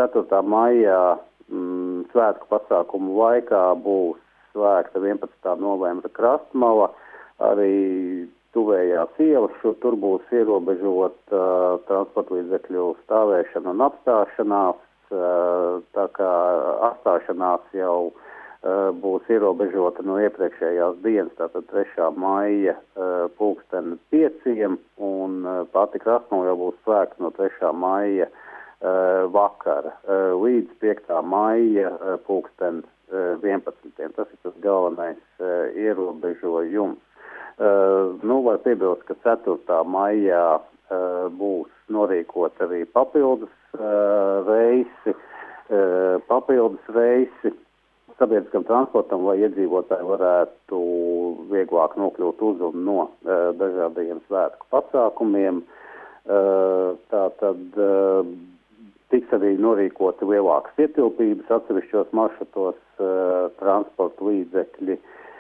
4. maijā svētku pasākumu laikā būs slēgta 11. novembra Krastmala, arī tuvējās ielas, tur būs ierobežot transporta līdzekļu stāvēšana un apstāšanās, tā kā apstāšanās jau būs ierobežota no iepriekšējās dienas, tātad 3. maija 5:00, un pati Krastmala jau būs slēgta no 3. maija vakara līdz 5. maija 11:00. Tas ir tas galvenais ierobežojums. Var piebilst, ka 4. maijā būs norīkot arī papildus reisi sabiedriskam transportam, lai iedzīvotāji varētu vieglāk nokļūt uz un no dažādiem svētku pasākumiem. Tātad tiks arī norīkoti lielākas ietilpības atsevišķos maršrutos transporta līdzekļi.